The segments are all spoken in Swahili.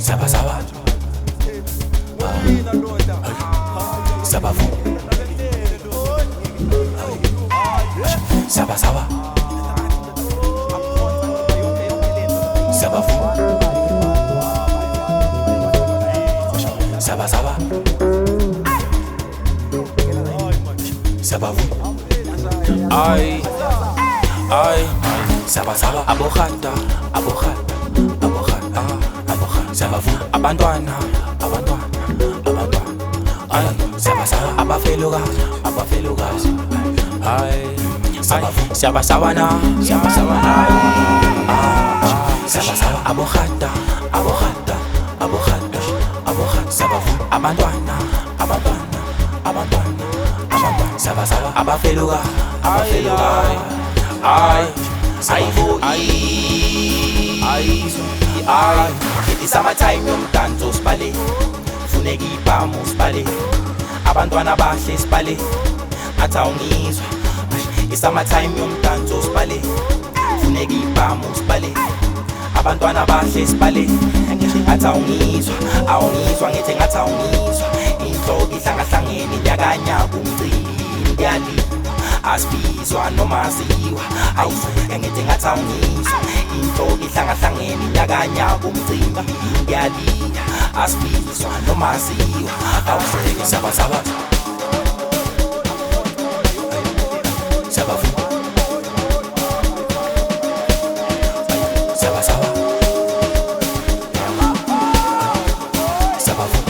Saba saba, saba fu, saba saba, saba fu, saba saba, saba fu. Ay, saba saba, abogada, abogada, abogada, abogada, saba fu. Abantwana, abantwana, abantwana. Ay, saba saba, abafelokazi, abafelokazi. Ay, saba fu. Saba saba na, saba saba na. Saba saba, abogada, abogada, abogada, abogada, saba fu. Abantwana, abantwana, abantwana, abantwana. Saba saba, abafelokazi, abafelokazi. Ay, ay, ay, it's summertime yomdanso sibale, funeka ibhamu sibale, abantwana bahle sibale, athi awungizwa. It's summertime yomdanso sibale, funeka ibhamu sibale, abantwana bahle sibale, athi awungizwa, awungizwa ngithi ngathi awungizwa. Inhloko ihlangahlangene inyakanyaka umcimbi yali asibizwa noma aziwa, awusuke ngithi ngathi awungizwa. Inhloko ihlangahlangene inyakanyaka umcimbi yali asibizwa noma aziwa, awusuke saba saba, saba fu, saba saba, saba fu.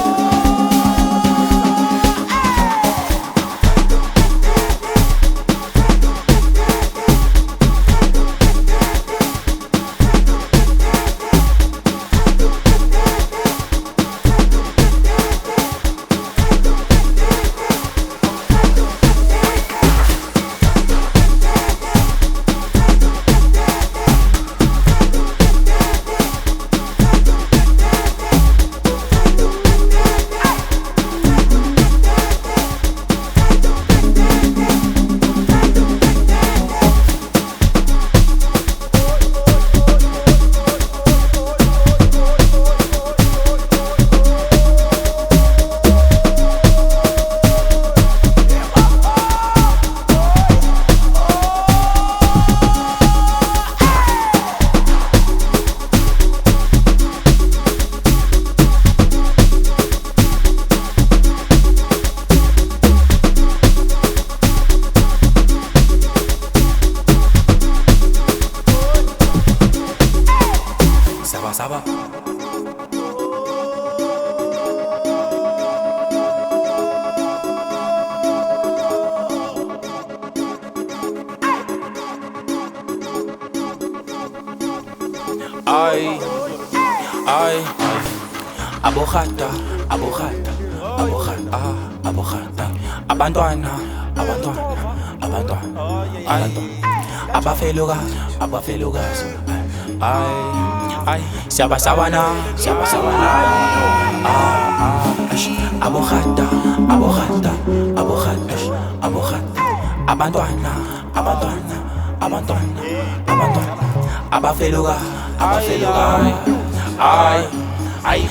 Saba saba, ay, abogada, abogada, abogada, abogada, abantwana, abantwana, abantwana, abantwana, abafelokazi, abafelokazi. Ay, saba saba na, saba saba na. Abogada, abogada, abogada, abogada, abantwana, abantwana, abantwana, abantwana, abafelokazi, abafelokazi. Ay,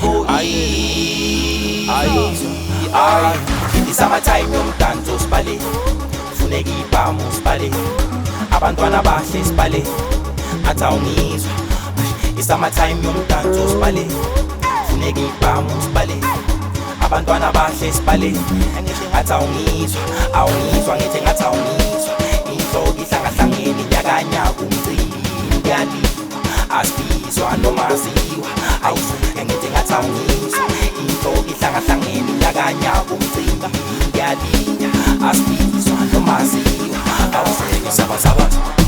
it's summertime yomdanso sibale, funeka ibhamu sibale, abantwana bahle sibale, athi awungizwa. It's summertime yomdanso sibale, funeka ibhamu sibale, abantwana bahle sibale, athi awungizwa, awungizwa ngithi ngathi awungizwa. Inhloko ihlangahlangene inyakanyaka umcimbi yali asibizwa noma aziwa, awusuke ngithi ngathi awungizwa. Inhloko ihlangahlangene inyakanyaka umcimbi yali asibizwa noma aziwa, awusuke saba saba.